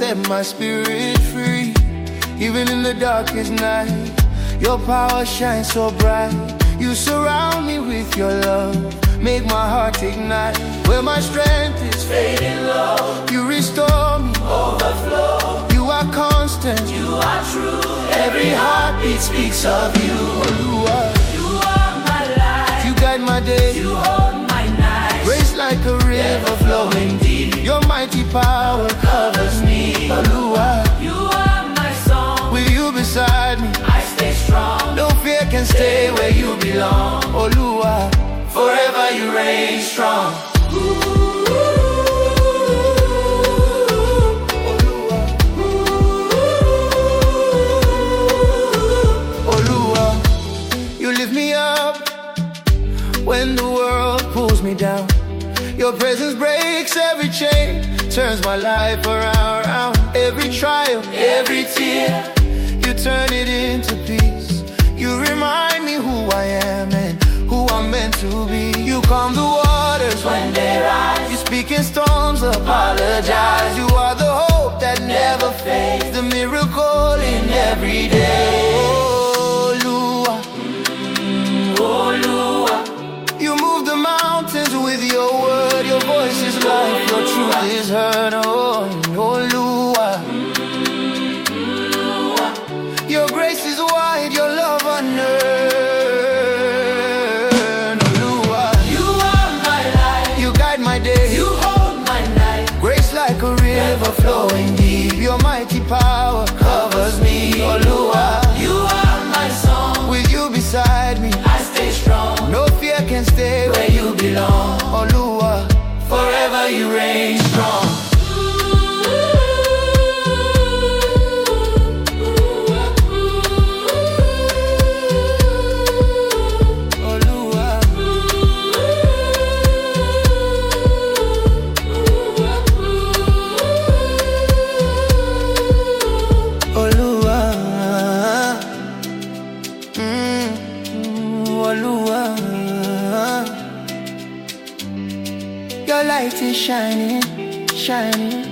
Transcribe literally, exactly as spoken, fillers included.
set my spirit free. Even in the darkest night, your power shines so bright. You surround me with your love, make my heart ignite. Where my strength is fading low, you restore me, overflow. You are constant, you are true. Every heartbeat speaks of you. Oluwa, you are my life. You guide my day, you hold my night. Grace like a river flowing deep. Your mighty power covers me. Oluwa, you are my song. With you beside me, I stay strong. No fear can stay where you belong. Oluwa, forever you reign strong. Oluwa, you lift me up when the world pulls me down. Your presence breaks every chain, turns my life around, around. Every trial, every tear, you turn it into peace. You remind me who I am and who I'm meant to be. You calm the waters when they rise. You speak in storms, apologize. You are the hope that never fades, the miracle in every day. Oluwa, mm, Oluwa, you move the mountains with your word. Your voice is life, your truth is heard. Oh, Oluwa, your grace is wide, your love unearned. Oluwa, you are my life. You guide my day, you hold my night. Grace like a river flowing deep. Your mighty power covers me. Oluwa, you are my song. With you beside me, I stay strong. No fear can stay where you belong. Oluwa, forever you reign strong. Your light is shining, shining.